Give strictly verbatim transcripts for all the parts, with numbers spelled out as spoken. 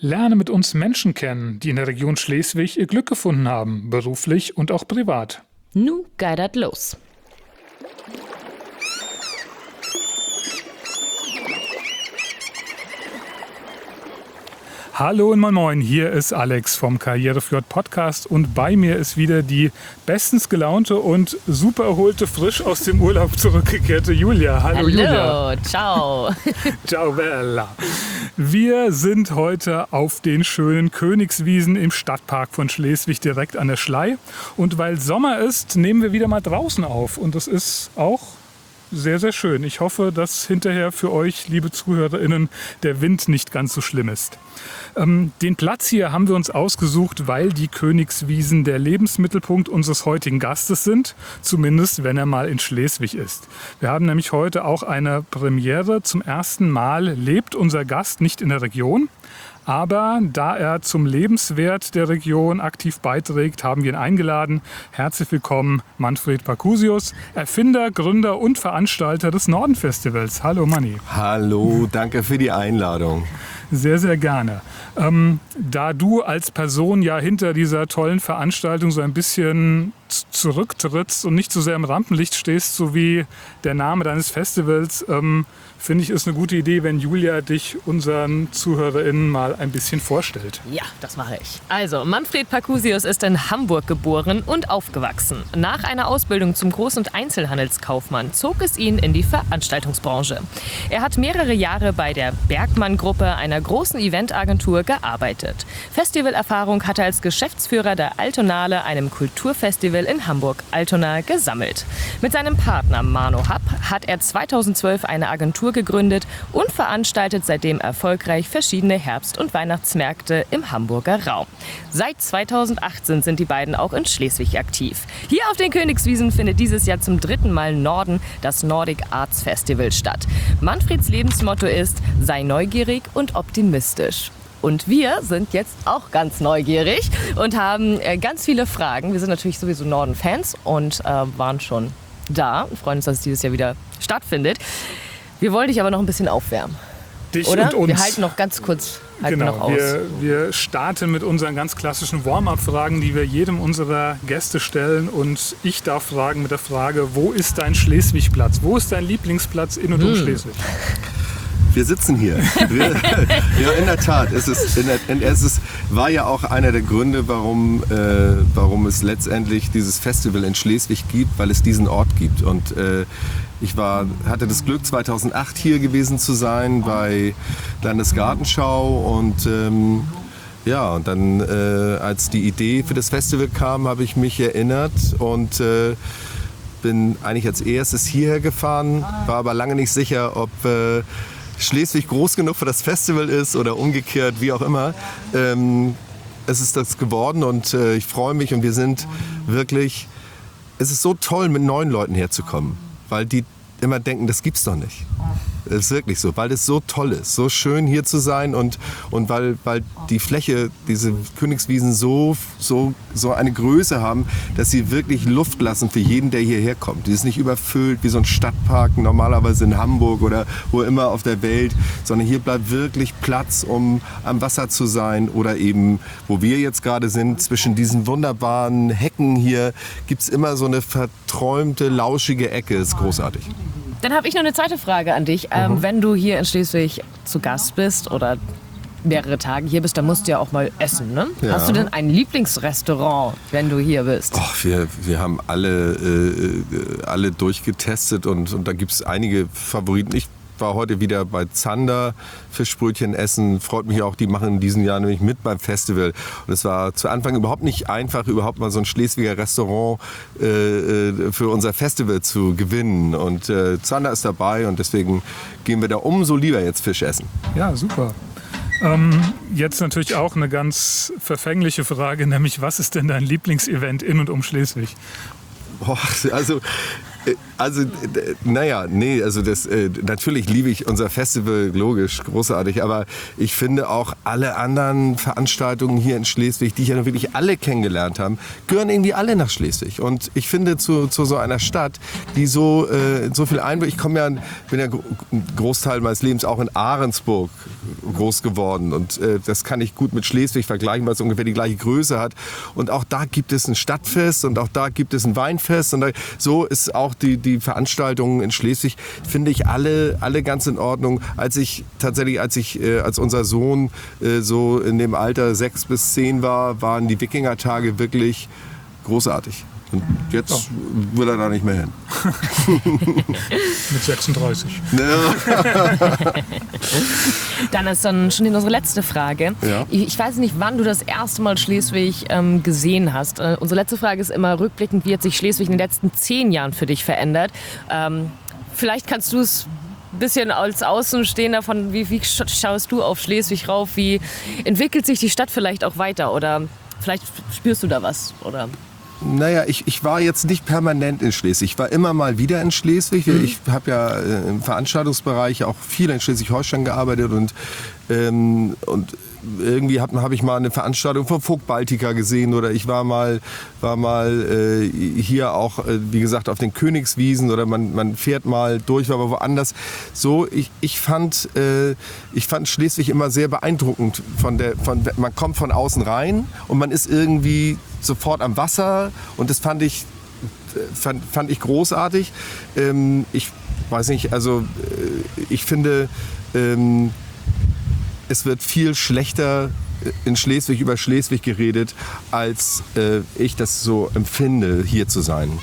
Lerne mit uns Menschen kennen, die in der Region Schleswig ihr Glück gefunden haben, beruflich und auch privat. Nu geidert los. Hallo und moin moin, hier ist Alex vom Karriereflirt Podcast und bei mir ist wieder die bestens gelaunte und super erholte, frisch aus dem Urlaub zurückgekehrte Julia. Hallo, Hallo, Julia. ciao. Ciao Bella. Wir sind heute auf den schönen Königswiesen im Stadtpark von Schleswig direkt an der Schlei. Und weil Sommer ist, nehmen wir wieder mal draußen auf. Und das ist auch sehr, sehr schön. Ich hoffe, dass hinterher für euch, liebe ZuhörerInnen, der Wind nicht ganz so schlimm ist. Ähm, den Platz hier haben wir uns ausgesucht, weil die Königswiesen der Lebensmittelpunkt unseres heutigen Gastes sind. Zumindest, wenn er mal in Schleswig ist. Wir haben nämlich heute auch eine Premiere. Zum ersten Mal lebt unser Gast nicht in der Region. Aber da er zum Lebenswert der Region aktiv beiträgt, haben wir ihn eingeladen. Herzlich willkommen, Manfred Pacusius, Erfinder, Gründer und Veranstalter des Norden-Festivals. Hallo Manni. Hallo, danke für die Einladung. Sehr, sehr gerne. Ähm, da du als Person ja hinter dieser tollen Veranstaltung so ein bisschen zurücktrittst und nicht so sehr im Rampenlicht stehst, so wie der Name deines Festivals, ähm, finde ich, ist eine gute Idee, wenn Julia dich unseren ZuhörerInnen mal ein bisschen vorstellt. Ja, das mache ich. Also, Manfred Pacusius ist in Hamburg geboren und aufgewachsen. Nach einer Ausbildung zum Groß- und Einzelhandelskaufmann zog es ihn in die Veranstaltungsbranche. Er hat mehrere Jahre bei der Bergmann-Gruppe, einer großen Eventagentur, gearbeitet. Festivalerfahrung hat er als Geschäftsführer der Altonale, einem Kulturfestival in Hamburg-Altona, gesammelt. Mit seinem Partner Mano Happ hat er zweitausendzwölf eine Agentur gegründet und veranstaltet seitdem erfolgreich verschiedene Herbst- und Weihnachtsmärkte im Hamburger Raum. Seit zweitausendachtzehn sind die beiden auch in Schleswig aktiv. Hier auf den Königswiesen findet dieses Jahr zum dritten Mal im Norden das Nordic Arts Festival statt. Manfreds Lebensmotto ist: sei neugierig und optimistisch. Und wir sind jetzt auch ganz neugierig und haben äh, ganz viele Fragen. Wir sind natürlich sowieso Norden-Fans und äh, waren schon da und freuen uns, dass es dieses Jahr wieder stattfindet. Wir wollen dich aber noch ein bisschen aufwärmen. Dich oder? und uns. Wir halten noch ganz kurz halten genau, noch aus. Wir, wir starten mit unseren ganz klassischen Warm-up-Fragen, die wir jedem unserer Gäste stellen. Und ich darf fragen mit der Frage: Wo ist dein Schleswig-Platz? Wo ist dein Lieblingsplatz in und um Hm. Schleswig? Wir sitzen hier. Wir, ja, in der Tat. Es, ist, in der, es ist, war ja auch einer der Gründe, warum, äh, warum es letztendlich dieses Festival in Schleswig gibt, weil es diesen Ort gibt. Und äh, ich war, hatte das Glück, zweitausendacht hier gewesen zu sein bei Landesgartenschau. Und ähm, ja, und dann, äh, als die Idee für das Festival kam, habe ich mich erinnert und äh, bin eigentlich als erstes hierher gefahren, war aber lange nicht sicher, ob äh, Schleswig groß genug für das Festival ist oder umgekehrt, wie auch immer. Ähm, es ist das geworden und äh, ich freue mich und wir sind wirklich, es ist so toll, mit neuen Leuten herzukommen, weil die immer denken, das gibt's doch nicht. Das ist wirklich so, weil es so toll ist, so schön hier zu sein und, und weil, weil die Fläche, diese Königswiesen so, so, so eine Größe haben, dass sie wirklich Luft lassen für jeden, der hierher kommt. Die ist nicht überfüllt wie so ein Stadtpark normalerweise in Hamburg oder wo immer auf der Welt, sondern hier bleibt wirklich Platz, um am Wasser zu sein oder eben, wo wir jetzt gerade sind, zwischen diesen wunderbaren Hecken hier gibt es immer so eine verträumte, lauschige Ecke. Das ist großartig. Dann habe ich noch eine zweite Frage an dich. Ähm, Mhm. Wenn du hier in Schleswig zu Gast bist oder mehrere Tage hier bist, dann musst du ja auch mal essen, ne? Ja. Hast du denn ein Lieblingsrestaurant, wenn du hier bist? Och, wir, wir haben alle, äh, alle durchgetestet und, und da gibt es einige Favoriten. Ich war heute wieder bei Zander Fischbrötchen essen. Freut mich auch, die machen in diesem Jahr nämlich mit beim Festival. Und es war zu Anfang überhaupt nicht einfach, überhaupt mal so ein Schleswiger Restaurant äh, für unser Festival zu gewinnen. Und äh, Zander ist dabei und deswegen gehen wir da umso lieber jetzt Fisch essen. Ja, super. Ähm, jetzt natürlich auch eine ganz verfängliche Frage, nämlich was ist denn dein Lieblingsevent in und um Schleswig? Boah, also Also, naja, nee, also das, äh, natürlich liebe ich unser Festival, logisch, großartig, aber ich finde auch alle anderen Veranstaltungen hier in Schleswig, die ich ja wirklich alle kennengelernt habe, gehören irgendwie alle nach Schleswig. Und ich finde, zu, zu so einer Stadt, die so, äh, so viel Einblick, ich komme ja, bin ja einen Großteil meines Lebens auch in Ahrensburg groß geworden und äh, das kann ich gut mit Schleswig vergleichen, weil es ungefähr die gleiche Größe hat. Und auch da gibt es ein Stadtfest und auch da gibt es ein Weinfest und da, so ist auch die, die Veranstaltungen in Schleswig, finde ich alle, alle ganz in Ordnung. Als ich tatsächlich, als ich, äh, als unser Sohn äh, so in dem Alter sechs bis zehn war, waren die Wikingertage wirklich großartig. Und jetzt oh. will er da nicht mehr hin. Mit sechsunddreißig. Ja. Dann ist dann schon unsere letzte Frage. Ja. Ich, ich weiß nicht, wann du das erste Mal Schleswig ähm, gesehen hast. Äh, unsere letzte Frage ist immer rückblickend, wie hat sich Schleswig in den letzten zehn Jahren für dich verändert? Ähm, vielleicht kannst du es ein bisschen als Außenstehender von, wie, wie schaust du auf Schleswig rauf? Wie entwickelt sich die Stadt vielleicht auch weiter? Oder vielleicht spürst du da was? Oder? Naja, ich, ich war jetzt nicht permanent in Schleswig. Ich war immer mal wieder in Schleswig. Mhm. Ich habe ja äh, im Veranstaltungsbereich auch viel in Schleswig-Holstein gearbeitet und, ähm, und irgendwie habe hab ich mal eine Veranstaltung von Vogt Baltica gesehen oder ich war mal, war mal äh, hier auch, äh, wie gesagt, auf den Königswiesen oder man, man fährt mal durch, war aber woanders. So, ich, ich, fand, äh, ich fand Schleswig immer sehr beeindruckend. Von der, von, man kommt von außen rein und man ist irgendwie sofort am Wasser und das fand ich, fand, fand ich großartig. Ähm, ich weiß nicht, also äh, ich finde, ähm, es wird viel schlechter in Schleswig über Schleswig geredet, als äh, ich das so empfinde, hier zu sein.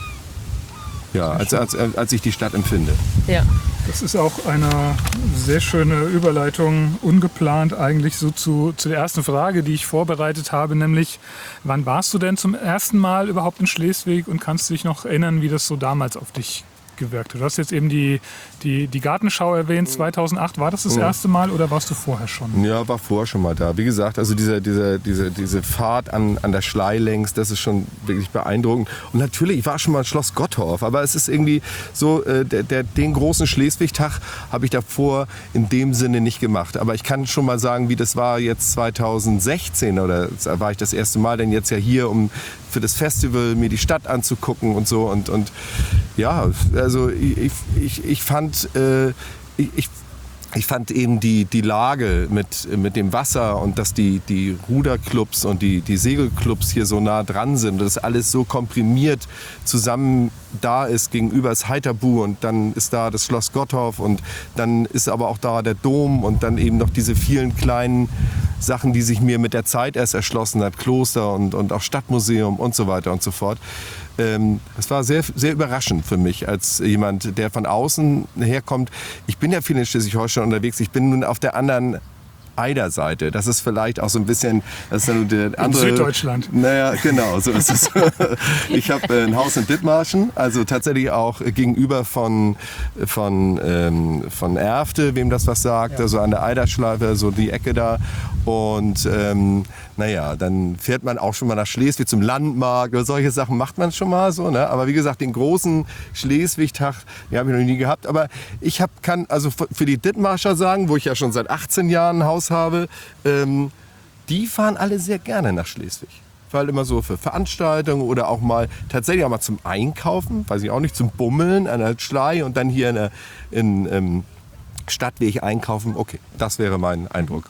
Ja, als, als, als ich die Stadt empfinde. Ja. Das ist auch eine sehr schöne Überleitung, ungeplant eigentlich so zu, zu der ersten Frage, die ich vorbereitet habe, nämlich wann warst du denn zum ersten Mal überhaupt in Schleswig und kannst du dich noch erinnern, wie das so damals auf dich gewirkt hat? Du hast jetzt eben die, die, die Gartenschau erwähnt, zweitausendacht. War das das erste Mal oder warst du vorher schon? Ja, war vorher schon mal da. Wie gesagt, also diese, diese, diese, diese Fahrt an, an der Schlei längs, das ist schon wirklich beeindruckend. Und natürlich, ich war schon mal in Schloss Gottorf, aber es ist irgendwie so, äh, der, der, den großen Schleswig-Tag habe ich davor in dem Sinne nicht gemacht. Aber ich kann schon mal sagen, wie das war jetzt zweitausendsechzehn oder da war ich das erste Mal denn jetzt ja hier, um für das Festival mir die Stadt anzugucken und so. Und, und ja, also ich, ich, ich fand, äh, ich, ich fand eben die, die Lage mit, mit dem Wasser und dass die, die Ruderclubs und die, die Segelclubs hier so nah dran sind, dass alles so komprimiert zusammen da ist gegenüber das Heiterbu und dann ist da das Schloss Gottorf und dann ist aber auch da der Dom und dann eben noch diese vielen kleinen Sachen, die sich mir mit der Zeit erst erschlossen hat, Kloster und, und auch Stadtmuseum und so weiter und so fort. Ähm, das war sehr, sehr überraschend für mich als jemand, der von außen herkommt. Ich bin ja viel in Schleswig-Holstein unterwegs, ich bin nun auf der anderen Eiderseite. Das ist vielleicht auch so ein bisschen, das ist dann der andere. In Süddeutschland. Naja, genau, so ist es. Ich habe ein Haus in Dithmarschen, also tatsächlich auch gegenüber von, von, ähm, von Erfte, wem das was sagt, ja. Also an der Eiderschleife, so die Ecke da. Und ähm, naja, dann fährt man auch schon mal nach Schleswig zum Landmarkt oder solche Sachen macht man schon mal so. Ne? Aber wie gesagt, den großen Schleswig-Tag, den habe ich noch nie gehabt. Aber ich hab, kann also für die Dithmarscher sagen, wo ich ja schon seit achtzehn Jahren ein Haus habe, ähm, die fahren alle sehr gerne nach Schleswig. Weil immer so für Veranstaltungen oder auch mal tatsächlich auch mal zum Einkaufen, weiß ich auch nicht, zum Bummeln an der Schlei und dann hier in der in, ähm, Stadtweg einkaufen. Okay, das wäre mein Eindruck.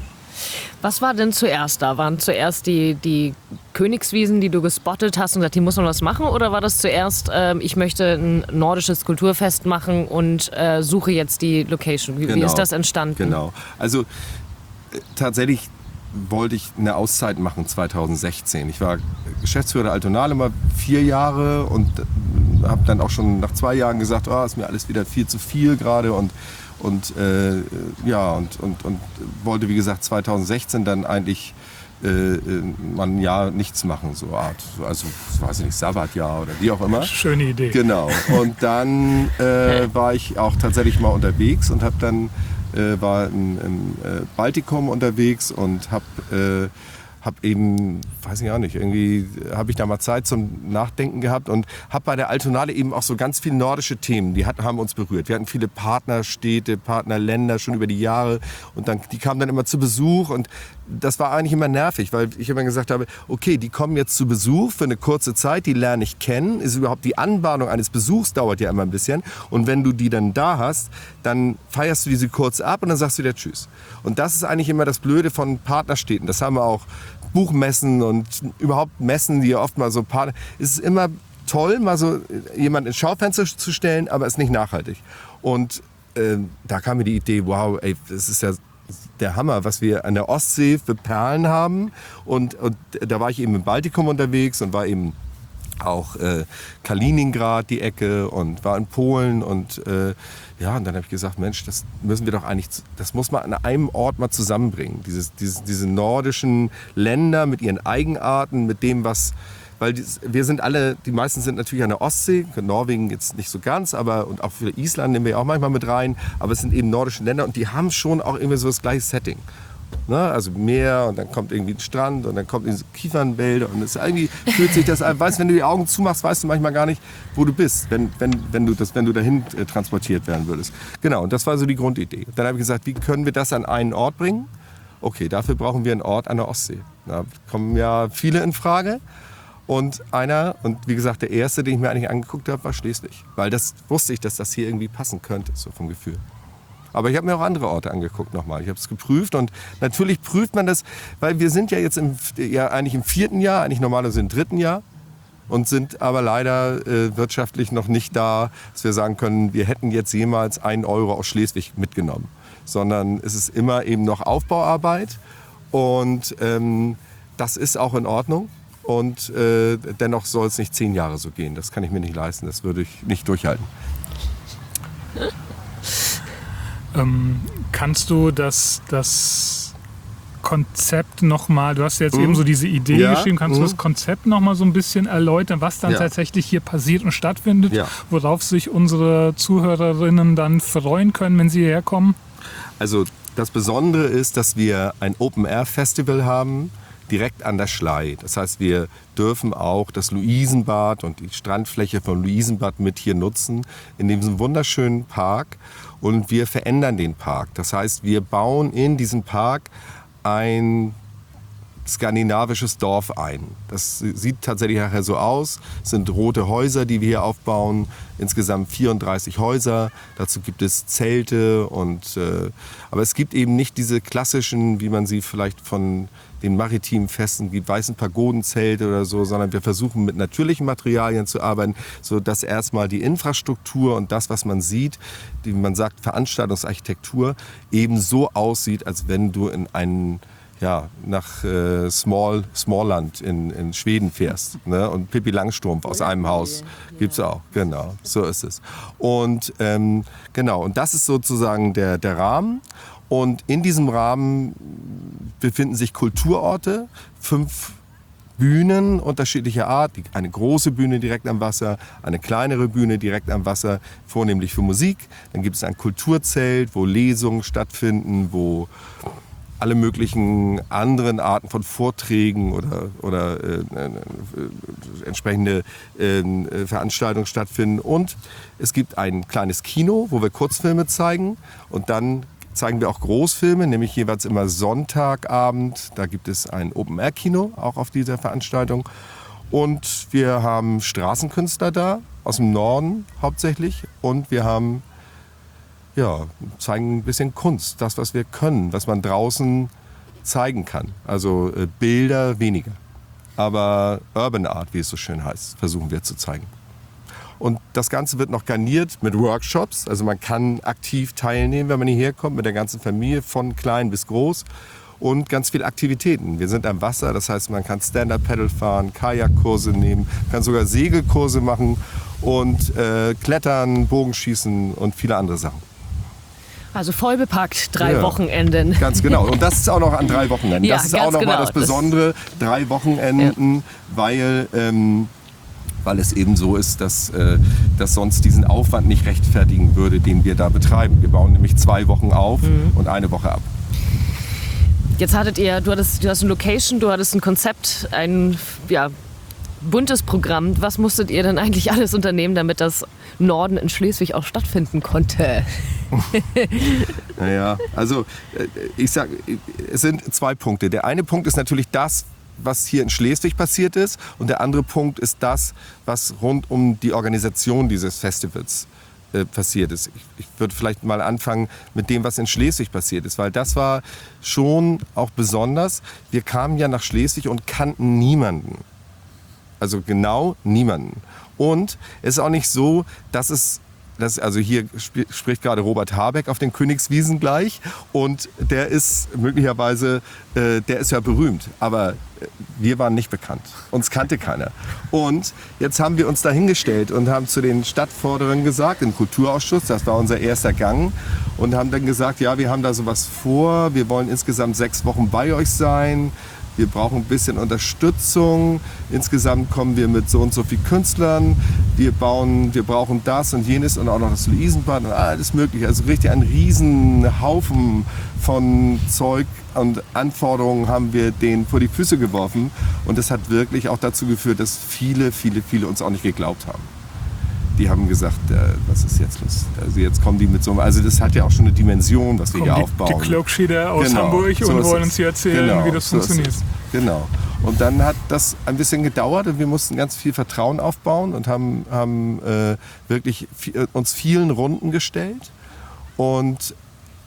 Was war denn zuerst da? Waren zuerst die, die Königswiesen, die du gespottet hast und gesagt, hier muss man was machen? Oder war das zuerst, äh, ich möchte ein nordisches Kulturfest machen und äh, suche jetzt die Location? Wie, genau. Wie ist das entstanden? Genau. Also äh, tatsächlich wollte ich eine Auszeit machen zweitausendsechzehn. Ich war Geschäftsführer der Altonale mal vier Jahre und äh, habe dann auch schon nach zwei Jahren gesagt, oh, ist mir alles wieder viel zu viel gerade und Und, äh, ja, und, und, und wollte, wie gesagt, zweitausendsechzehn dann eigentlich äh, mal ein Jahr nichts machen, so Art, also, weiß ich nicht, Sabbatjahr oder wie auch immer. Schöne Idee. Genau. Und dann äh, war ich auch tatsächlich mal unterwegs und habe dann, äh, war im, im äh, Baltikum unterwegs und habe äh, habe eben, weiß ich auch nicht, irgendwie habe ich da mal Zeit zum Nachdenken gehabt und habe bei der Altonale eben auch so ganz viele nordische Themen, die hat, haben uns berührt. Wir hatten viele Partnerstädte, Partnerländer schon über die Jahre und dann, die kamen dann immer zu Besuch und das war eigentlich immer nervig, weil ich immer gesagt habe, okay, die kommen jetzt zu Besuch für eine kurze Zeit, die lerne ich kennen, ist überhaupt die Anbahnung eines Besuchs dauert ja immer ein bisschen und wenn du die dann da hast, dann feierst du diese kurz ab und dann sagst du wieder Tschüss. Und das ist eigentlich immer das Blöde von Partnerstädten, das haben wir auch Buchmessen und überhaupt Messen, die ja oft mal so Partner, es ist immer toll, mal so jemanden ins Schaufenster zu stellen, aber es ist nicht nachhaltig. Und äh, da kam mir die Idee, wow, ey, das ist ja der Hammer, was wir an der Ostsee für Perlen haben. Und, und da war ich eben im Baltikum unterwegs und war eben auch äh, Kaliningrad, die Ecke und war in Polen und äh, ja, und dann habe ich gesagt, Mensch, das müssen wir doch eigentlich, das muss man an einem Ort mal zusammenbringen. Dieses, dieses, diese nordischen Länder mit ihren Eigenarten, mit dem, was, weil die, wir sind alle, die meisten sind natürlich an der Ostsee, Norwegen jetzt nicht so ganz, aber und auch für Island nehmen wir auch manchmal mit rein, aber es sind eben nordische Länder und die haben schon auch irgendwie so das gleiche Setting. Ne? Also Meer und dann kommt irgendwie ein Strand und dann kommt diese Kiefernwälder und es irgendwie fühlt sich das an, weißt, wenn du die Augen zumachst, weißt du manchmal gar nicht, wo du bist, wenn, wenn, wenn, du, das, wenn du dahin äh, transportiert werden würdest. Genau, und das war so die Grundidee. Dann habe ich gesagt, wie können wir das an einen Ort bringen? Okay, dafür brauchen wir einen Ort an der Ostsee. Da kommen ja viele in Frage. Und einer, und wie gesagt, der erste, den ich mir eigentlich angeguckt habe, war Schleswig. Weil das wusste ich, dass das hier irgendwie passen könnte, so vom Gefühl. Aber ich habe mir auch andere Orte angeguckt nochmal. Ich habe es geprüft und natürlich prüft man das, weil wir sind ja jetzt im, ja, eigentlich im vierten Jahr, eigentlich normalerweise im dritten Jahr und sind aber leider äh, wirtschaftlich noch nicht da, dass wir sagen können, wir hätten jetzt jemals einen Euro aus Schleswig mitgenommen. Sondern es ist immer eben noch Aufbauarbeit und ähm, das ist auch in Ordnung. Und äh, dennoch soll es nicht zehn Jahre so gehen. Das kann ich mir nicht leisten, das würde ich nicht durchhalten. Ähm, kannst du das, das Konzept nochmal, du hast jetzt mhm. eben so diese Idee ja. geschrieben, kannst mhm. du das Konzept nochmal so ein bisschen erläutern, was dann ja. tatsächlich hier passiert und stattfindet, ja. worauf sich unsere Zuhörerinnen dann freuen können, wenn sie hierher kommen? Also das Besondere ist, dass wir ein Open-Air-Festival haben, direkt an der Schlei. Das heißt, wir dürfen auch das Luisenbad und die Strandfläche von Luisenbad mit hier nutzen, in diesem wunderschönen Park. Und wir verändern den Park. Das heißt, wir bauen in diesen Park ein skandinavisches Dorf ein. Das sieht tatsächlich nachher so aus. Es sind rote Häuser, die wir hier aufbauen. Insgesamt vierunddreißig Häuser. Dazu gibt es Zelte. Und, äh, aber es gibt eben nicht diese klassischen, wie man sie vielleicht von den maritimen Festen gibt, weißen Pagodenzelte oder so, sondern wir versuchen mit natürlichen Materialien zu arbeiten, sodass erstmal die Infrastruktur und das, was man sieht, wie man sagt, Veranstaltungsarchitektur, eben so aussieht, als wenn du in einen ja, nach äh, Small, Smallland in, in Schweden fährst, ne? Und Pippi Langstrumpf aus einem Haus gibt's auch, genau, so ist es. Und ähm, genau, und das ist sozusagen der, der Rahmen. Und in diesem Rahmen befinden sich Kulturorte, fünf Bühnen unterschiedlicher Art, eine große Bühne direkt am Wasser, eine kleinere Bühne direkt am Wasser, vornehmlich für Musik. Dann gibt es ein Kulturzelt, wo Lesungen stattfinden, wo alle möglichen anderen Arten von Vorträgen oder, oder äh, äh, entsprechende äh, Veranstaltungen stattfinden. Und es gibt ein kleines Kino, wo wir Kurzfilme zeigen. Und dann zeigen wir auch Großfilme, nämlich jeweils immer Sonntagabend. Da gibt es ein Open-Air-Kino, auch auf dieser Veranstaltung. Und wir haben Straßenkünstler da, aus dem Norden hauptsächlich. Und wir haben Ja, zeigen ein bisschen Kunst, das, was wir können, was man draußen zeigen kann. Also äh, Bilder weniger. Aber Urban Art, wie es so schön heißt, versuchen wir zu zeigen. Und das Ganze wird noch garniert mit Workshops. Also man kann aktiv teilnehmen, wenn man hierher kommt, mit der ganzen Familie, von klein bis groß. Und ganz viele Aktivitäten. Wir sind am Wasser, das heißt, man kann Stand-Up-Paddle fahren, Kajakkurse nehmen, kann sogar Segelkurse machen und äh, Klettern, Bogenschießen und viele andere Sachen. Also voll bepackt, drei ja, Wochenenden. Ganz genau. Und das ist auch noch an drei Wochenenden. Ja, das ist auch noch genau. mal das Besondere, drei Wochenenden, ja. weil, ähm, weil es eben so ist, dass äh, das sonst diesen Aufwand nicht rechtfertigen würde, den wir da betreiben. Wir bauen nämlich zwei Wochen auf mhm. und eine Woche ab. Jetzt hattet ihr, du hattest, du hast eine Location, du hattest ein Konzept, ein ja, buntes Programm. Was musstet ihr denn eigentlich alles unternehmen, damit das Norden in Schleswig auch stattfinden konnte? Naja, also ich sag, es sind zwei Punkte. Der eine Punkt ist natürlich das, was hier in Schleswig passiert ist, und der andere Punkt ist das, was rund um die Organisation dieses Festivals äh, passiert ist. Ich, ich würde vielleicht mal anfangen mit dem, was in Schleswig passiert ist, weil das war schon auch besonders. Wir kamen ja nach Schleswig und kannten niemanden. Also genau niemanden. Und es ist auch nicht so, dass es Das, also hier sp- spricht gerade Robert Habeck auf den Königswiesen gleich, und der ist möglicherweise, äh, der ist ja berühmt, aber äh, wir waren nicht bekannt. Uns kannte keiner. Und jetzt haben wir uns da hingestellt und haben zu den Stadtforderern gesagt, im Kulturausschuss, das war unser erster Gang, und haben dann gesagt, ja, wir haben da sowas vor, wir wollen insgesamt sechs Wochen bei euch sein. Wir brauchen ein bisschen Unterstützung. Insgesamt kommen wir mit so und so vielen Künstlern. Wir bauen, wir brauchen das und jenes und auch noch das Luisenbad und alles Mögliche. Also richtig einen riesen Haufen von Zeug und Anforderungen haben wir denen vor die Füße geworfen. Und das hat wirklich auch dazu geführt, dass viele, viele, viele uns auch nicht geglaubt haben. Die haben gesagt, äh, was ist jetzt los? Also jetzt kommen die mit so einem, also das hat ja auch schon eine Dimension, was wir Kommen hier die, aufbauen. Die Cloakschieder aus Genau, Hamburg so und ist wollen es. uns hier erzählen, Genau, wie das so ist funktioniert. es. Genau. Und dann hat das ein bisschen gedauert und wir mussten ganz viel Vertrauen aufbauen und haben, haben äh, wirklich viel, uns vielen Runden gestellt. Und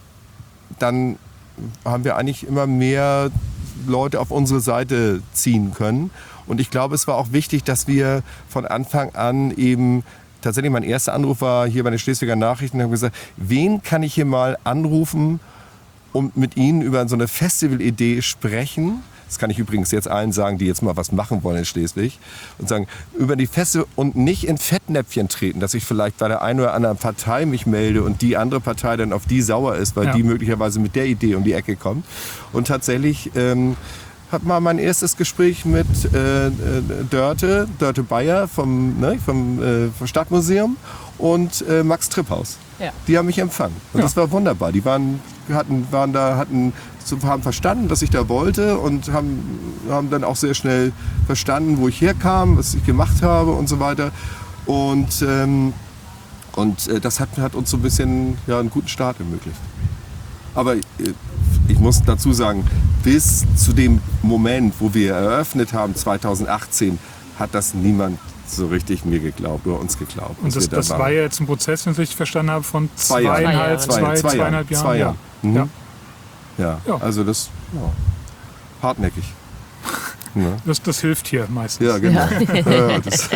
dann haben wir eigentlich immer mehr Leute auf unsere Seite ziehen können. Und ich glaube, es war auch wichtig, dass wir von Anfang an eben, tatsächlich mein erster Anruf war hier bei den Schleswiger Nachrichten, haben gesagt, wen kann ich hier mal anrufen und mit Ihnen über so eine Festivalidee sprechen? Das kann ich übrigens jetzt allen sagen, die jetzt mal was machen wollen in Schleswig. Und sagen, über die Feste und nicht in Fettnäpfchen treten, dass ich vielleicht bei der einen oder anderen Partei mich melde und die andere Partei dann auf die sauer ist, weil Ja. die möglicherweise mit der Idee um die Ecke kommt. Und tatsächlich ähm, hat mal mein erstes Gespräch mit äh, äh, Dörte, Dörte Bayer vom, ne, vom, äh, vom Stadtmuseum und äh, Max Tripphaus. Ja. Die haben mich empfangen. Und Ja. das war wunderbar. Die waren, hatten, waren da, hatten, haben verstanden, was ich da wollte und haben, haben dann auch sehr schnell verstanden, wo ich herkam, was ich gemacht habe und so weiter. Und, ähm, und äh, das hat, hat uns so ein bisschen ja, einen guten Start ermöglicht. Aber äh, ich muss dazu sagen, bis zu dem Moment, wo wir eröffnet haben, zweitausendachtzehn, hat das niemand so richtig mir geglaubt oder uns geglaubt. Und das, wir da das waren. war ja jetzt ein Prozess, wenn ich richtig verstanden habe, von Zwei Jahre. zweieinhalb, Zwei zwei, Jahre. Zwei zweieinhalb Jahre. Jahren. Zwei Jahre. Ja. Mhm. Ja. Ja, Ja. also das ja, hartnäckig. Ne? Das, das hilft hier meistens. Ja, genau. Ja. Ja, das,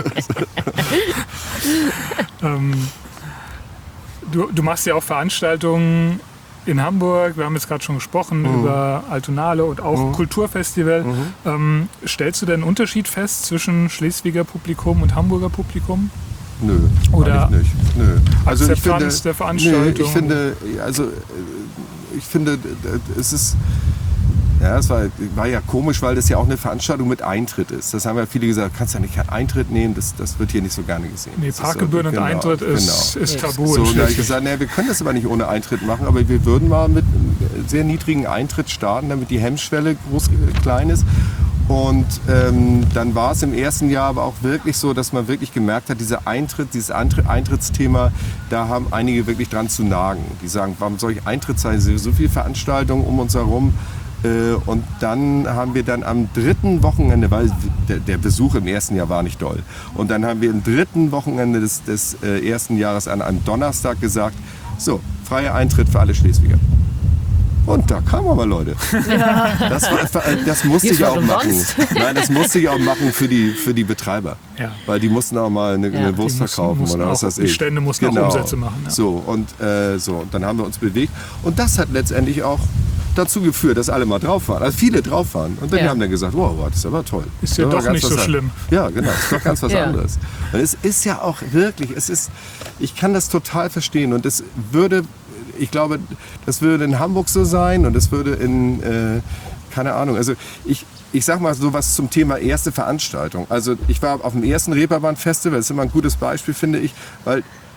Ähm, du, du machst ja auch Veranstaltungen in Hamburg. Wir haben jetzt gerade schon gesprochen Mhm. über Altonale und auch Mhm. Kulturfestival. Mhm. Ähm, stellst du denn einen Unterschied fest zwischen Schleswiger Publikum und Hamburger Publikum? Nö, Oder eigentlich nicht. Nö. Also ich finde, Akzeptanz der Veranstaltung? nö, ich finde, also äh, ich finde, es ist, ja, es war, war ja komisch, weil das ja auch eine Veranstaltung mit Eintritt ist. Das haben ja viele gesagt, du kannst ja nicht keinen Eintritt nehmen, das, das wird hier nicht so gerne gesehen. Nee, Das ist Parkgebühren so- und genau, Eintritt ist, genau. ist tabu So, in da habe ich Schleswig. gesagt, naja, wir können das aber nicht ohne Eintritt machen, aber wir würden mal mit einem sehr niedrigen Eintritt starten, damit die Hemmschwelle groß, äh, klein ist. Und ähm, dann war es im ersten Jahr aber auch wirklich so, dass man wirklich gemerkt hat, dieser Eintritt, dieses Eintritt, Eintrittsthema, da haben einige wirklich dran zu nagen. Die sagen, warum soll ich Eintritt sein? Es sind so viele Veranstaltungen um uns herum. Äh, und dann haben wir dann am dritten Wochenende, weil der, der Besuch im ersten Jahr war nicht doll. Und dann haben wir am dritten Wochenende des, des äh, ersten Jahres an einem Donnerstag gesagt, so, freier Eintritt für alle Schleswiger. Und da kamen aber Leute. Das, war, das musste Jetzt ich war auch machen. umsonst. Nein, das musste ich auch machen für die, für die Betreiber. Ja. Weil die mussten auch mal eine, Ja, eine die Wurst mussten- verkaufen mussten oder was auch- weiß die ich. Stände mussten auch Umsätze machen, ja. So, und, äh, so, und dann haben wir uns bewegt. Und das hat letztendlich auch dazu geführt, dass alle mal drauf waren. Also viele drauf waren. Und dann Ja. haben dann gesagt, wow, das ist aber toll. Ist ja Das doch ganz nicht was so an- schlimm. Ja, genau, ist doch ganz was Ja. anderes. Und es ist ja auch wirklich, es ist, ich kann das total verstehen. Und es würde, ich glaube, das würde in Hamburg so sein und es würde in, äh, keine Ahnung, also ich, ich sag mal so was zum Thema erste Veranstaltung. Also ich war auf dem ersten Reeperbahn Festival, das ist immer ein gutes Beispiel, finde ich, weil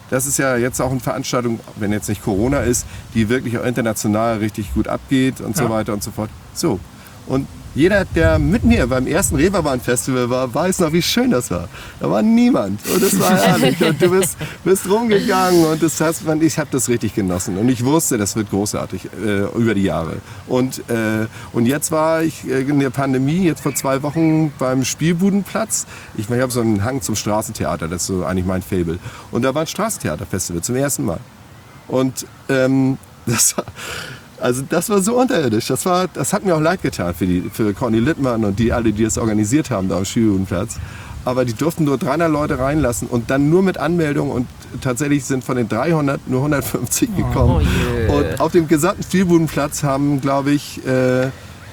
das ist ja jetzt auch eine Veranstaltung, wenn jetzt nicht Corona ist, die wirklich auch international richtig gut abgeht und so Ja. weiter und so fort. So, und jeder, der mit mir beim ersten Reeperbahn-Festival war, weiß noch, wie schön das war. Da war niemand und es war herrlich und du bist, bist rumgegangen und das heißt, ich habe das richtig genossen und ich wusste, das wird großartig äh, über die Jahre. Und, äh, und jetzt war ich äh, in der Pandemie, jetzt vor zwei Wochen beim Spielbudenplatz. Ich, ich habe so einen Hang zum Straßentheater, das ist so eigentlich mein Faible. Und da war ein Straßentheaterfestival zum ersten Mal. Und ähm, das war... Also das war so unterirdisch. Das, war, das hat mir auch leid getan für, die, für Conny Littmann und die alle, die das organisiert haben da am Spielbudenplatz. Aber die durften nur dreihundert Leute reinlassen und dann nur mit Anmeldung. Und tatsächlich sind von den dreihundert nur hundertfünfzig gekommen. Oh je. Und auf dem gesamten Spielbudenplatz haben, glaube ich, äh,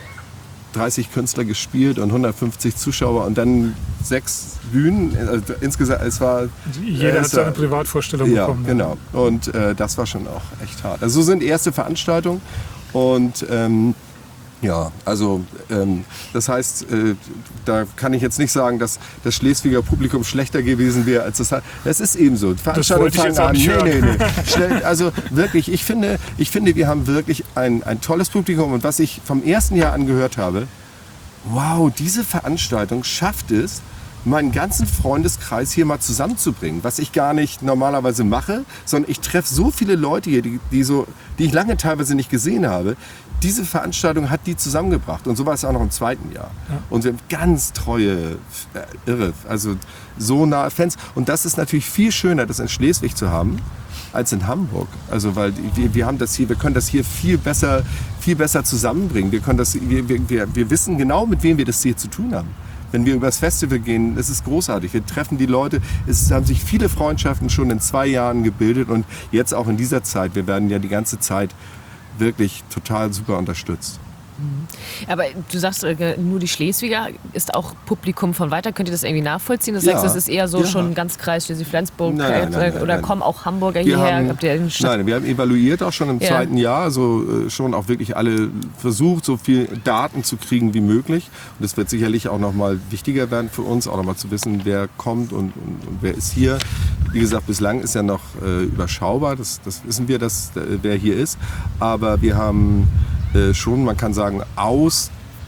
dreißig Künstler gespielt und hundertfünfzig Zuschauer und dann sechs Bühnen. Also insgesamt, es war... Jeder äh, hat es seine war- Privatvorstellung Ja, bekommen. genau. Und äh, das war schon auch echt hart. Also so sind erste Veranstaltungen und ähm, ja, also ähm, das heißt, äh, da kann ich jetzt nicht sagen, dass das Schleswiger Publikum schlechter gewesen wäre als das. Das ist eben so. wollte ich jetzt auch nicht Nee, hören. nee, nee. Schnell, also wirklich, ich finde, ich finde, wir haben wirklich ein, ein tolles Publikum und was ich vom ersten Jahr angehört habe, wow, diese Veranstaltung schafft es, meinen ganzen Freundeskreis hier mal zusammenzubringen, was ich gar nicht normalerweise mache, sondern ich treffe so viele Leute hier, die, die, so, die ich lange teilweise nicht gesehen habe. Diese Veranstaltung hat die zusammengebracht und so war es auch noch im zweiten Jahr. Ja. Und wir haben ganz treue, äh, irre, also so nahe Fans. Und das ist natürlich viel schöner, das in Schleswig zu haben, als in Hamburg. Also weil wir, wir haben das hier, wir können das hier viel besser, viel besser zusammenbringen. Wir können das, wir, wir, wir wissen genau, mit wem wir das hier zu tun haben. Wenn wir übers Festival gehen, das ist großartig. Wir treffen die Leute. Es haben sich viele Freundschaften schon in zwei Jahren gebildet und jetzt auch in dieser Zeit. Wir werden ja die ganze Zeit wirklich total super unterstützt. Aber du sagst, äh, nur die Schleswiger ist auch Publikum von weiter. Könnt ihr das irgendwie nachvollziehen? Das Ja. sagst, das ist eher so Ja. schon ganz Kreis Schleswig-Flensburg Nein, nein, nein, nein, oder nein. kommen auch Hamburger Wir hierher? haben, Habt ihr einen Stadt- nein, wir haben evaluiert auch schon im Ja. zweiten Jahr, also äh, schon auch wirklich alle versucht, so viel Daten zu kriegen wie möglich. Und es wird sicherlich auch noch mal wichtiger werden für uns, auch noch mal zu wissen, wer kommt und, und, und wer ist hier. Wie gesagt, bislang ist ja noch äh, überschaubar, das, das wissen wir, dass, äh, wer hier ist. Aber wir haben äh, schon, man kann sagen, aus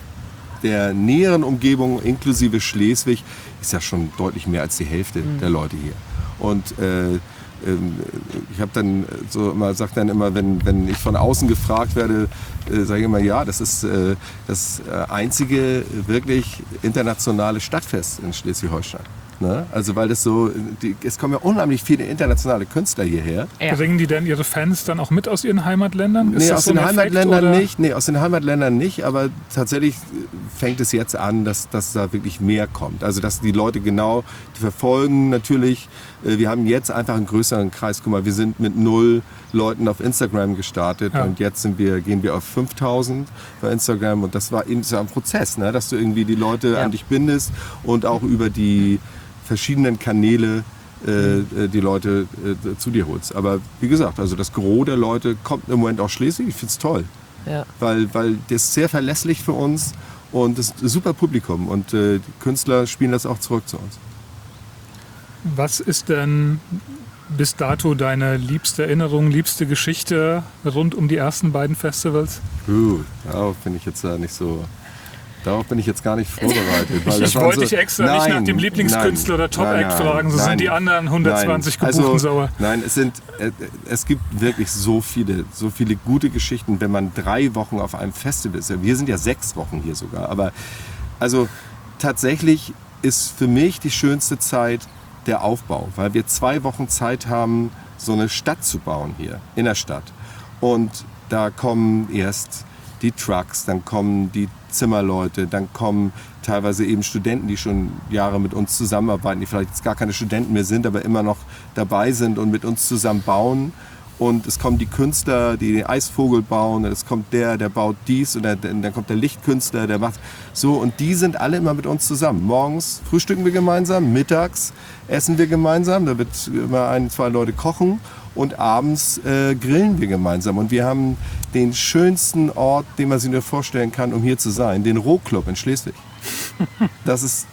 der näheren Umgebung inklusive Schleswig ist ja schon deutlich mehr als die Hälfte der Leute hier. Und äh, ähm, ich habe dann so immer, sag dann immer, wenn, wenn ich von außen gefragt werde, äh, sage ich immer, ja, das ist äh, das äh, einzige wirklich internationale Stadtfest in Schleswig-Holstein. Ne? Also weil das so, die, es kommen ja unheimlich viele internationale Künstler hierher. Ja. Bringen die denn ihre Fans dann auch mit aus ihren Heimatländern? Ist Nee, das aus so ein den Effekt, Heimatländern oder? nicht. Nee, aus den Heimatländern nicht, aber tatsächlich fängt es jetzt an, dass, dass da wirklich mehr kommt. Also dass die Leute genau, die verfolgen natürlich, äh, wir haben jetzt einfach einen größeren Kreis. Guck mal, wir sind mit null Leuten auf Instagram gestartet Ja. und jetzt sind wir, gehen wir auf fünftausend bei Instagram und das war eben so ein Prozess, ne? Dass du irgendwie die Leute Ja. an dich bindest und auch über die verschiedenen Kanäle äh, die Leute äh, zu dir holst. Aber wie gesagt, also das Gros der Leute kommt im Moment aus Schleswig. Ich finde es toll, Ja. weil, weil das ist sehr verlässlich für uns und das ist ein super Publikum und äh, die Künstler spielen das auch zurück zu uns. Was ist denn bis dato deine liebste Erinnerung, liebste Geschichte rund um die ersten beiden Festivals? Uh, darauf bin ich jetzt äh, nicht so... Darauf bin ich jetzt gar nicht vorbereitet. Weil das Ich waren wollte so, dich extra nicht nach dem Lieblingskünstler oder Top-Act fragen, so sind die anderen hundertzwanzig nein. gebuchten Also, sauer. Nein, es, sind, äh, es gibt wirklich so viele, so viele gute Geschichten, wenn man drei Wochen auf einem Festival ist. Wir sind ja sechs Wochen hier sogar. Aber also tatsächlich ist für mich die schönste Zeit der Aufbau, weil wir zwei Wochen Zeit haben, so eine Stadt zu bauen hier in der Stadt. Und da kommen erst die Trucks, dann kommen die Zimmerleute, dann kommen teilweise eben Studenten, die schon Jahre mit uns zusammenarbeiten, die vielleicht jetzt gar keine Studenten mehr sind, aber immer noch dabei sind und mit uns zusammen bauen. Und es kommen die Künstler, die den Eisvogel bauen, und es kommt der, der baut dies, und dann, dann kommt der Lichtkünstler, der macht so. Und die sind alle immer mit uns zusammen. Morgens frühstücken wir gemeinsam, mittags essen wir gemeinsam, da wird immer ein, zwei Leute kochen. Und abends äh, grillen wir gemeinsam. Und wir haben den schönsten Ort, den man sich nur vorstellen kann, um hier zu sein. Den Rohclub in Schleswig. Das ist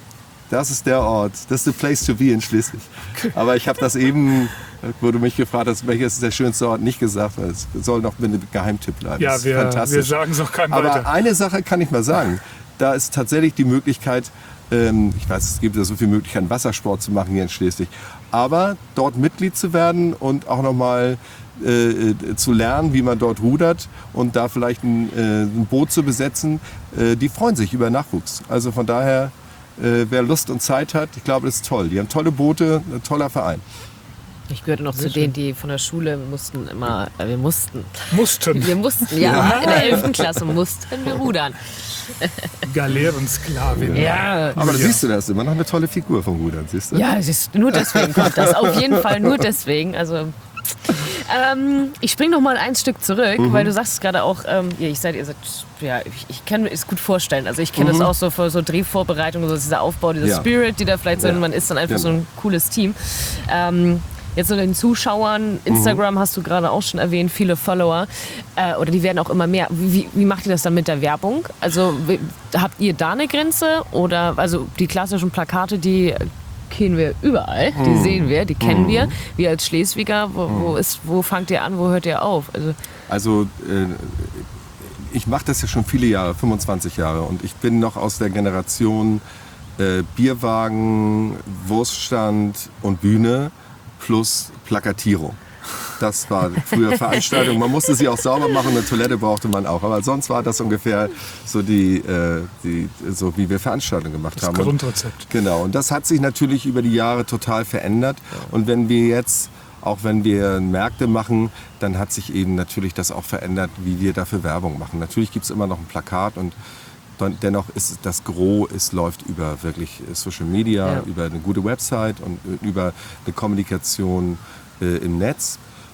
das ist der Ort, das ist the place to be in Schleswig. Aber ich habe das eben, wo du mich gefragt hast, welches ist der schönste Ort, nicht gesagt, weil es soll noch ein Geheimtipp bleiben. Ja, wir, wir sagen es auch keinem Aber weiter. eine Sache kann ich mal sagen, da ist tatsächlich die Möglichkeit, ähm, ich weiß, es gibt ja so viele Möglichkeiten, Wassersport zu machen hier in Schleswig, aber dort Mitglied zu werden und auch nochmal äh, zu lernen, wie man dort rudert und da vielleicht ein, äh, ein Boot zu besetzen, äh, die freuen sich über Nachwuchs. Also von daher, äh, wer Lust und Zeit hat, ich glaube, das ist toll. Die haben tolle Boote, ein toller Verein. Ich gehörte noch Sehr zu denen, die von der Schule mussten immer, äh, wir mussten. Mussten. Wir mussten, ja, ja. In der elften Klasse mussten wir rudern. Galeerensklavin. Ja. Aber da siehst du, das ist immer noch eine tolle Figur vom Rudern, siehst du? Ja, es ist, nur deswegen kommt das. Auf jeden Fall nur deswegen. Also, ähm, ich springe noch mal ein Stück zurück, mhm. weil du sagst gerade auch, ähm, ihr, ich seid, ihr seid, ja, ich, ich kann mir das gut vorstellen. Also ich kenne mhm. das auch so für so Drehvorbereitungen, so dieser Aufbau, dieser ja. Spirit, die da vielleicht sind. Ja. Man ist dann einfach ja. so ein cooles Team. Ähm, Jetzt so den Zuschauern, Instagram mhm. hast du gerade auch schon erwähnt, viele Follower äh, oder die werden auch immer mehr. Wie, wie macht ihr das dann mit der Werbung? Also wie, habt ihr da eine Grenze oder also die klassischen Plakate, die kennen wir überall, die mhm. sehen wir, die kennen mhm. wir. Wir als Schleswiger, wo, wo, ist, wo fangt ihr an, wo hört ihr auf? Also, also äh, ich mache das ja schon viele Jahre, fünfundzwanzig Jahre und ich bin noch aus der Generation äh, Bierwagen, Wurststand und Bühne. Plus Plakatierung. Das war früher Veranstaltung. Man musste sie auch sauber machen, eine Toilette brauchte man auch. Aber sonst war das ungefähr so, die, äh, die, so wie wir Veranstaltungen gemacht das haben. Das Grundrezept. Und, genau. Und das hat sich natürlich über die Jahre total verändert. Und wenn wir jetzt, auch wenn wir Märkte machen, dann hat sich eben natürlich das auch verändert, wie wir dafür Werbung machen. Natürlich gibt es immer noch ein Plakat und dennoch ist das Gros, es läuft über wirklich Social Media, ja. über eine gute Website und über eine Kommunikation äh, im Netz.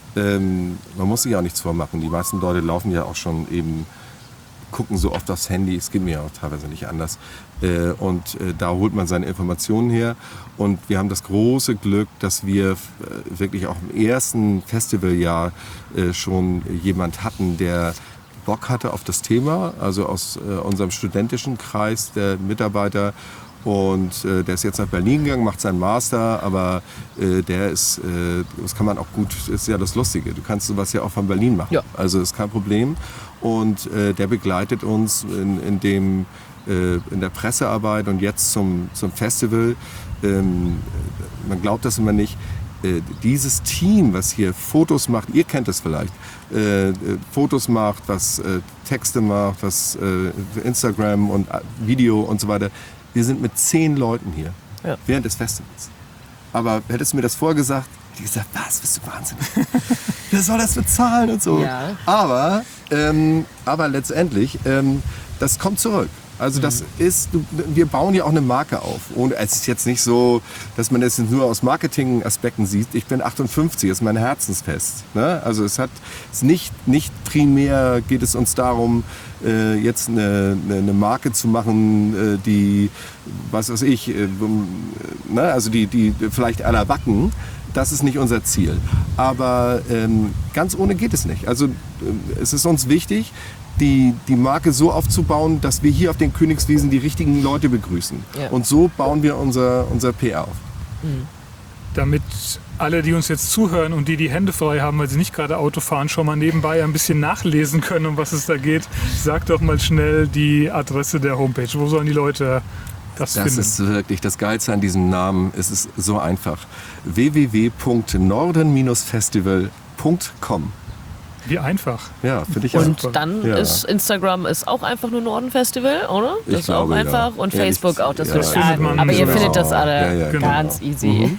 Ähm, man muss sich auch nichts vormachen. Die meisten Leute laufen ja auch schon eben, gucken so oft aufs Handy, es geht mir auch teilweise nicht anders. Äh, und äh, da holt man seine Informationen her. Und wir haben das große Glück, dass wir äh, wirklich auch im ersten Festivaljahr äh, schon jemand hatten, der Bock hatte auf das Thema, also aus äh, unserem studentischen Kreis der Mitarbeiter. Und äh, der ist jetzt nach Berlin gegangen, macht seinen Master, aber äh, der ist, äh, das kann man auch gut, ist ja das Lustige, du kannst sowas ja auch von Berlin machen, ja. Also ist kein Problem. Und äh, der begleitet uns in, in, dem, äh, in der Pressearbeit und jetzt zum, zum Festival. Ähm, man glaubt das immer nicht. Dieses Team, was hier Fotos macht, ihr kennt es vielleicht, äh, Fotos macht, was äh, Texte macht, was äh, Instagram und Video und so weiter. Wir sind mit zehn Leuten hier ja. während des Festivals. Aber hättest du mir das vorher gesagt, die gesagt, was, bist du wahnsinnig? Wer soll das bezahlen und so? Ja. Aber, ähm, aber letztendlich, ähm, das kommt zurück. Also das ist, wir bauen ja auch eine Marke auf. Und es ist jetzt nicht so, dass man das nur aus Marketing-Aspekten sieht. Ich bin achtundfünfzig, das ist mein Herzensfest. Ne? Also es hat es nicht, nicht primär geht es uns darum, äh, jetzt eine, eine Marke zu machen, äh, die, was weiß ich, äh, ne? Also die, die vielleicht aller wacken. Das ist nicht unser Ziel. Aber ähm, ganz ohne geht es nicht. Also äh, es ist uns wichtig, Die, die Marke so aufzubauen, dass wir hier auf den Königswiesen die richtigen Leute begrüßen. Ja. Und so bauen wir unser, unser P R auf. Mhm. Damit alle, die uns jetzt zuhören und die die Hände frei haben, weil sie nicht gerade Auto fahren, schon mal nebenbei ein bisschen nachlesen können, um was es da geht, sag doch mal schnell die Adresse der Homepage. Wo sollen die Leute das, das finden? Das ist wirklich das Geilste an diesem Namen. Es ist so einfach. w w w punkt norden festival punkt com. Wie einfach. Ja, finde ich Und auch. dann ja. ist Instagram ist auch einfach nur Norden Festival, oder? Das ich ist glaube, auch einfach. Ja. Und ja, Facebook ich, auch. Das ja, wird ja. Aber ihr genau. findet das alle ja, ja, ganz genau. easy. Mhm.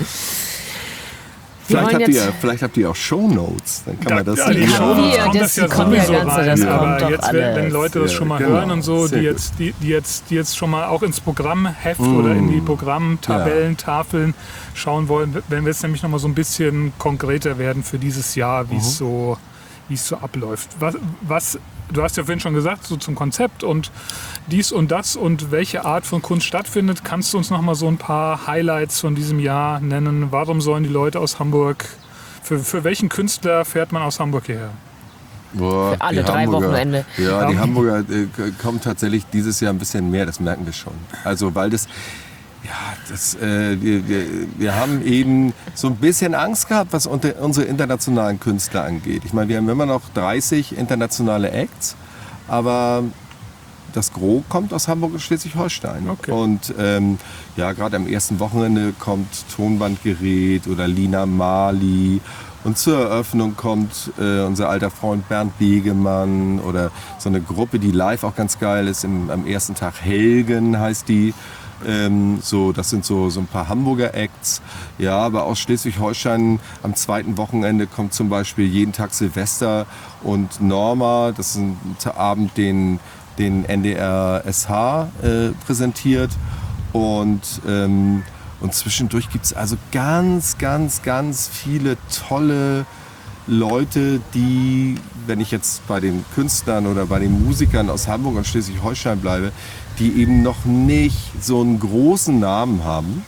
Vielleicht habt, ihr, vielleicht habt ihr auch Shownotes, dann kann da, man das ja, die Shownotes ja, kommt das das ja sowieso ja ganze, rein. ja. Aber jetzt, wenn, wenn Leute das schon mal ja, hören genau. und so, die Sehr jetzt, die, die, jetzt, die jetzt schon mal auch ins Programmheft mm. oder in die Programmtabellen, ja. Tafeln schauen wollen, wenn wir jetzt nämlich noch mal so ein bisschen konkreter werden für dieses Jahr, wie es mhm. so, wie es so abläuft. Was, was, du hast ja vorhin schon gesagt, so zum Konzept und dies und das und welche Art von Kunst stattfindet. Kannst du uns noch mal so ein paar Highlights von diesem Jahr nennen? Warum sollen die Leute aus Hamburg, für, für welchen Künstler fährt man aus Hamburg hierher? Boah, für alle drei Hamburger, Wochenende. Ja, die Hamburger äh, kommen tatsächlich dieses Jahr ein bisschen mehr, das merken wir schon. Also weil das, Ja, das, äh, wir, wir, wir haben eben so ein bisschen Angst gehabt, was unter, unsere internationalen Künstler angeht. Ich meine, wir haben immer noch dreißig internationale Acts, aber das Gros kommt aus Hamburg und Schleswig-Holstein. Okay. Und ähm, ja, gerade am ersten Wochenende kommt Tonbandgerät oder Lina Marley. Und zur Eröffnung kommt äh, unser alter Freund Bernd Begemann oder so eine Gruppe, die live auch ganz geil ist. Im, am ersten Tag Helgen heißt die. Ähm, so, das sind so, so ein paar Hamburger Acts. Ja, aber aus Schleswig-Holstein am zweiten Wochenende kommt zum Beispiel jeden Tag Silvester und Norma. Das ist ein Abend, den den N D R S H äh, präsentiert und, ähm, und zwischendurch gibt es also ganz, ganz, ganz viele tolle Leute, die, wenn ich jetzt bei den Künstlern oder bei den Musikern aus Hamburg und Schleswig-Holstein bleibe, die eben noch nicht so einen großen Namen haben,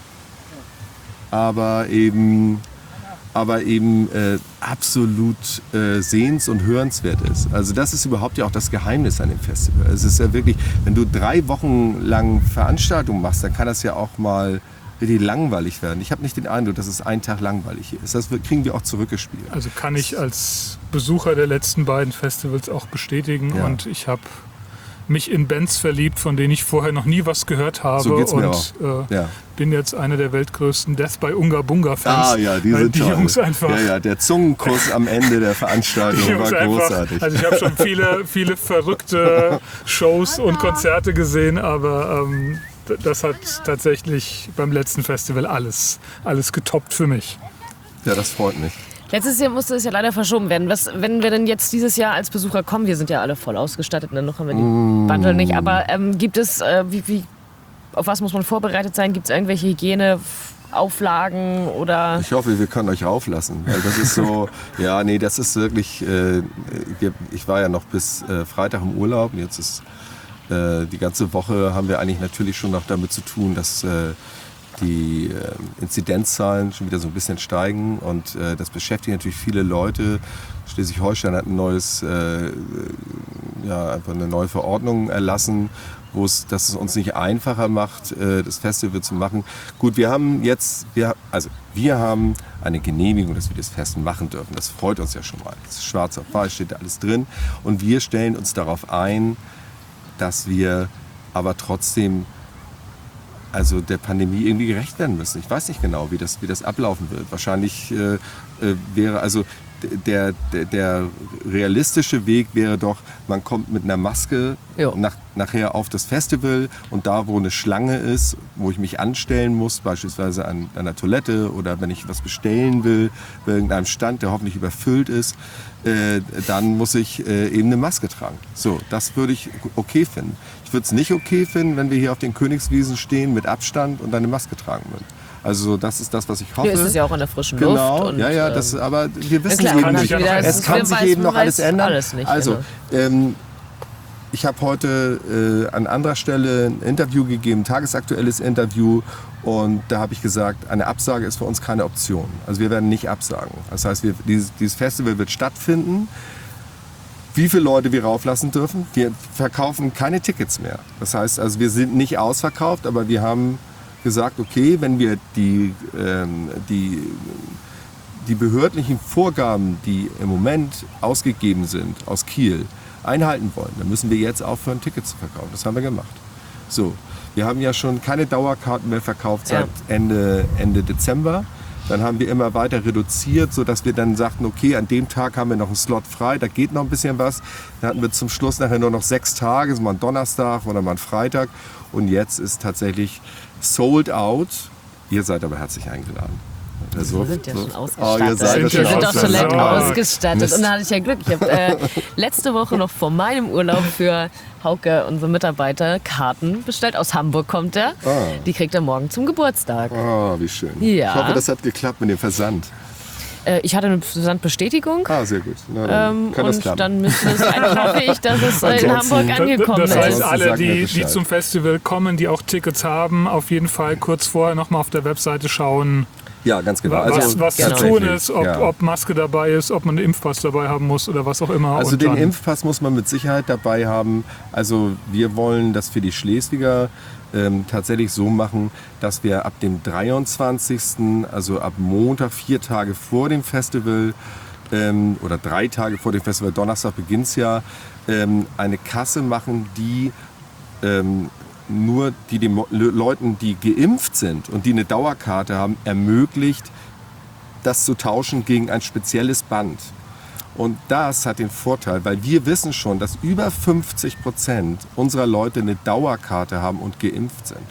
aber eben aber eben äh, absolut äh, sehens- und hörenswert ist. Also das ist überhaupt ja auch das Geheimnis an dem Festival. Es ist ja wirklich, wenn du drei Wochen lang Veranstaltungen machst, dann kann das ja auch mal richtig langweilig werden. Ich habe nicht den Eindruck, dass es einen Tag langweilig ist. Das kriegen wir auch zurückgespielt. Also kann ich als Besucher der letzten beiden Festivals auch bestätigen. Ja. Und ich habe mich in Bands verliebt, von denen ich vorher noch nie was gehört habe. So geht's mir und auch. Äh, Ja. bin jetzt einer der weltgrößten Death by Unga Bunga Fans. Ah ja, die weil sind die toll. Jungs einfach. Ja, ja, der Zungenkuss am Ende der Veranstaltung Die Jungs war einfach, großartig. also ich habe schon viele, viele verrückte Shows und Konzerte gesehen, aber ähm, d- das hat tatsächlich beim letzten Festival alles, alles getoppt für mich. Ja, das freut mich. Letztes Jahr musste es ja leider verschoben werden. Was, wenn wir denn jetzt dieses Jahr als Besucher kommen, wir sind ja alle voll ausgestattet, ne? Noch haben wir die Mm. Bundle nicht, aber ähm, gibt es, äh, wie, wie, auf was muss man vorbereitet sein? Gibt es irgendwelche Hygieneauflagen oder... Ich hoffe, wir können euch rauflassen. Weil das ist so, ja, nee, das ist wirklich, äh, wir, ich war ja noch bis äh, Freitag im Urlaub und jetzt ist äh, die ganze Woche haben wir eigentlich natürlich schon noch damit zu tun, dass äh, die äh, Inzidenzzahlen schon wieder so ein bisschen steigen und äh, das beschäftigt natürlich viele Leute. Schleswig-Holstein hat ein neues, äh, ja, einfach eine neue Verordnung erlassen, wo es, dass es uns nicht einfacher macht, äh, das Festival zu machen. Gut, wir haben jetzt, wir, also wir haben eine Genehmigung, dass wir das Fest machen dürfen. Das freut uns ja schon mal. Das ist schwarz auf weiß, steht da alles drin. Und wir stellen uns darauf ein, dass wir aber trotzdem also der Pandemie irgendwie gerecht werden müssen. Ich weiß nicht genau, wie das, wie das ablaufen wird. Wahrscheinlich äh, äh, wäre also der, der, der realistische Weg wäre doch, man kommt mit einer Maske nach, nachher auf das Festival und da, wo eine Schlange ist, wo ich mich anstellen muss, beispielsweise an, an einer Toilette oder wenn ich was bestellen will, bei irgendeinem Stand, der hoffentlich überfüllt ist, äh, dann muss ich äh, eben eine Maske tragen. So, das würde ich okay finden. Ich würde es nicht okay finden, wenn wir hier auf den Königswiesen stehen mit Abstand und eine Maske tragen würden. Also das ist das, was ich hoffe. Hier ist es ja auch in der frischen genau, Luft. Und, ja, ja, das, aber wir wissen ja, klar, eben nicht. wieder, Es kann sich eben noch alles ändern. Alles nicht, also, genau. ähm, ich habe heute äh, an anderer Stelle ein Interview gegeben, ein tagesaktuelles Interview. Und da habe ich gesagt, eine Absage ist für uns keine Option. Also wir werden nicht absagen. Das heißt, wir, dieses, dieses Festival wird stattfinden. Wie viele Leute wir rauflassen dürfen? Wir verkaufen keine Tickets mehr. Das heißt, also wir sind nicht ausverkauft, aber wir haben gesagt, okay, wenn wir die, ähm, die, die behördlichen Vorgaben, die im Moment ausgegeben sind aus Kiel, einhalten wollen, dann müssen wir jetzt aufhören, Tickets zu verkaufen. Das haben wir gemacht. So, wir haben ja schon keine Dauerkarten mehr verkauft seit Ja. Ende, Ende Dezember. Dann haben wir immer weiter reduziert, sodass wir dann sagten, okay, an dem Tag haben wir noch einen Slot frei, da geht noch ein bisschen was. Dann hatten wir zum Schluss nachher nur noch sechs Tage, so mal ein Donnerstag oder mal ein Freitag. Und jetzt ist tatsächlich sold out. Ihr seid aber herzlich eingeladen. Also, Wir sind ja so. schon Oh, ausgestattet. ihr seid wir schon sind auch schon längst ausgestattet. ausgestattet. Mist. Und da hatte ich ja Glück. Ich habe äh, letzte Woche noch vor meinem Urlaub für Hauke, unsere Mitarbeiter, Karten bestellt. Aus Hamburg kommt er. Ah. Die kriegt er morgen zum Geburtstag. Oh, wie schön. Ja. Ich hoffe, das hat geklappt mit dem Versand. Äh, ich hatte eine Versandbestätigung. Ah, sehr gut. Na, dann Ähm, kann das und klappen. dann müsste es eigentlich hoffe ich, dass es äh, in Ansonsten- Hamburg angekommen Das heißt, ist. Ansonsten alle, sag mir die, die Bescheid. zum Festival kommen, die auch Tickets haben, auf jeden Fall kurz vorher noch mal auf der Webseite schauen. Ja, ganz genau. Was, Also, was genau. zu tun ist, ob, ja. ob Maske dabei ist, ob man einen Impfpass dabei haben muss oder was auch immer. Also und den dann, Impfpass muss man mit Sicherheit dabei haben. Also wir wollen das für die Schleswiger ähm, tatsächlich so machen, dass wir ab dem dreiundzwanzigsten, also ab Montag, vier Tage vor dem Festival ähm, oder drei Tage vor dem Festival, Donnerstag beginnt es ja, ähm, eine Kasse machen, die ähm, nur die den Leuten, die geimpft sind und die eine Dauerkarte haben, ermöglicht, das zu tauschen gegen ein spezielles Band. Und das hat den Vorteil, weil wir wissen schon, dass über fünfzig Prozent unserer Leute eine Dauerkarte haben und geimpft sind.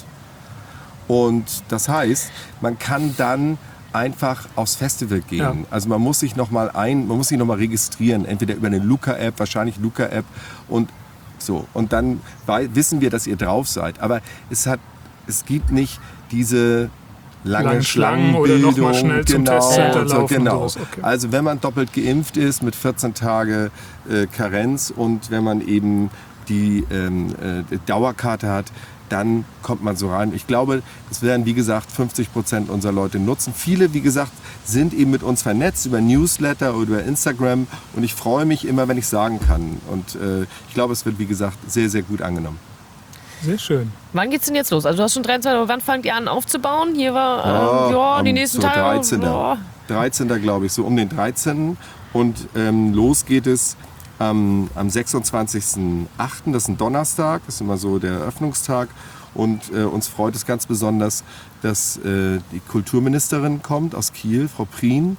Und das heißt, man kann dann einfach aufs Festival gehen. Ja. Also man muss sich noch mal ein, man muss sich noch mal registrieren, entweder über eine Luca-App, wahrscheinlich Luca-App und so. Und dann wei- wissen wir, dass ihr drauf seid. Aber es hat, es gibt nicht diese lange, Lange Schlangen oder Schlangenbildung. noch mal schnell zum genau, Testcenter und so, laufen und genau. sowas. Okay. Also wenn man doppelt geimpft ist mit vierzehn Tage äh, Karenz und wenn man eben die ähm, äh, Dauerkarte hat, dann kommt man so rein. Ich glaube, es werden, wie gesagt, fünfzig Prozent unserer Leute nutzen. Viele, wie gesagt, sind eben mit uns vernetzt über Newsletter oder über Instagram. Und ich freue mich immer, wenn ich sagen kann. Und äh, ich glaube, es wird, wie gesagt, sehr, sehr gut angenommen. Sehr schön. Wann geht's denn jetzt los? Also du hast schon dreiundzwanzig, aber wann fangt ihr an aufzubauen? Hier war, ähm, ja, die am- nächsten so Tage. dreizehnten boah. dreizehnten glaube ich, so um den dreizehnten Und ähm, los geht es am, am sechsundzwanzigsten achten Das ist ein Donnerstag, das ist immer so der Eröffnungstag. Und äh, uns freut es ganz besonders, dass äh, die Kulturministerin kommt aus Kiel, Frau Prien.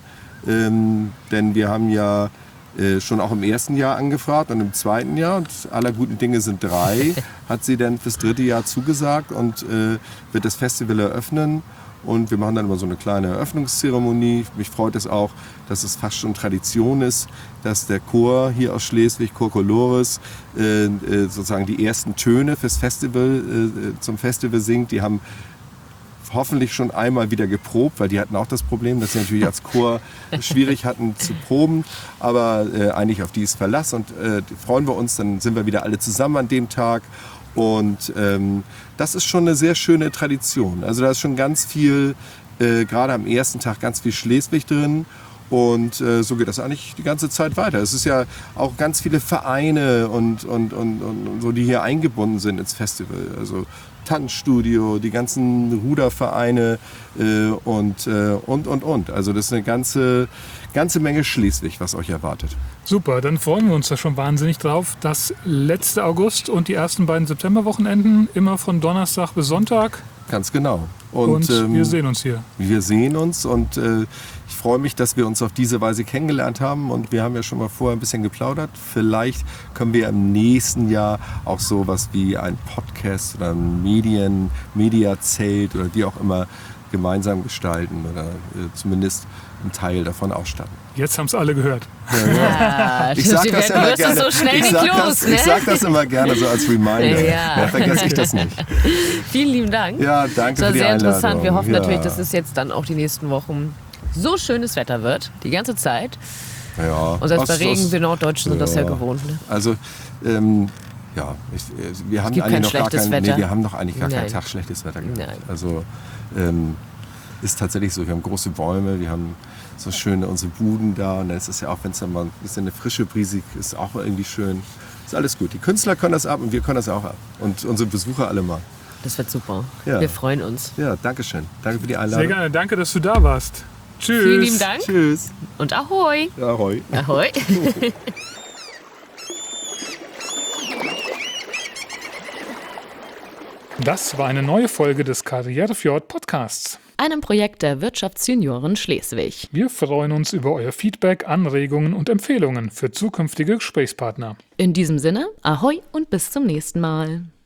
Ähm, denn wir haben ja äh, schon auch im ersten Jahr angefragt und im zweiten Jahr, und aller guten Dinge sind drei, hat sie dann fürs dritte Jahr zugesagt und äh, wird das Festival eröffnen. Und wir machen dann immer so eine kleine Eröffnungszeremonie. Mich freut es auch, dass es fast schon Tradition ist, dass der Chor hier aus Schleswig, Chor Colores, äh, äh, sozusagen die ersten Töne fürs Festival, äh, zum Festival singt. Die haben hoffentlich schon einmal wieder geprobt, weil die hatten auch das Problem, dass sie natürlich als Chor schwierig hatten zu proben. Aber äh, eigentlich auf die ist Verlass und äh, freuen wir uns, dann sind wir wieder alle zusammen an dem Tag. Und ähm, das ist schon eine sehr schöne Tradition. Also da ist schon ganz viel, äh, gerade am ersten Tag ganz viel Schleswig drin. Und äh, so geht das eigentlich die ganze Zeit weiter. Es ist ja auch ganz viele Vereine und, und, und, und so, die hier eingebunden sind ins Festival. Also Tanzstudio, die ganzen Rudervereine äh, und, äh, und, und, und. Also das ist eine ganze, ganze Menge Schleswig, was euch erwartet. Super, dann freuen wir uns da schon wahnsinnig drauf. Das letzte August und die ersten beiden Septemberwochenenden immer von Donnerstag bis Sonntag. Ganz genau. Und, Und, ähm, wir sehen uns hier. Wir sehen uns und äh, ich freue mich, dass wir uns auf diese Weise kennengelernt haben und wir haben ja schon mal vorher ein bisschen geplaudert. Vielleicht können wir im nächsten Jahr auch sowas wie ein Podcast oder ein Medien, Mediazelt oder wie auch immer gemeinsam gestalten oder äh, zumindest einen Teil davon ausstatten. Jetzt haben es alle gehört. Ja, Ich sag das du immer wirst gerne. es so schnell ich, nicht sag los, das, ne? ich sag das immer gerne so als Reminder. Ja. Ja, vergesse ich das nicht. Vielen lieben Dank. Ja, danke Das war für die sehr Einladung. interessant. Wir hoffen ja. natürlich, dass es jetzt dann auch die nächsten Wochen so schönes Wetter wird, die ganze Zeit. Ja. Und selbst bei Was- Regen, was- wir Norddeutschen sind das ja Ja. gewohnt. Ne? Also, ähm, ja, ich, äh, wir haben gibt eigentlich kein noch gar schlechtes kein, Wetter. nee, wir haben noch eigentlich gar Nein. keinen Tag schlechtes Wetter gehabt. Nein. Also, ähm, ist tatsächlich so, wir haben große Bäume, wir haben so schöne unsere Buden da und es ist ja auch, wenn es dann mal ein bisschen eine frische Brise ist, auch irgendwie schön. Ist alles gut. Die Künstler können das ab und wir können das auch ab. Und unsere Besucher alle mal. Das wird super. Ja. Wir freuen uns. Ja, danke schön. Danke für die Sehr Einladung. gerne, danke, dass du da warst. Tschüss. Vielen lieben Dank Tschüss. und Ahoi. Ahoi. Ahoi. Das war eine neue Folge des Karrierefjord Podcasts. Einem Projekt der Wirtschaftsjunioren Schleswig. Wir freuen uns über euer Feedback, Anregungen und Empfehlungen für zukünftige Gesprächspartner. In diesem Sinne, Ahoi und bis zum nächsten Mal.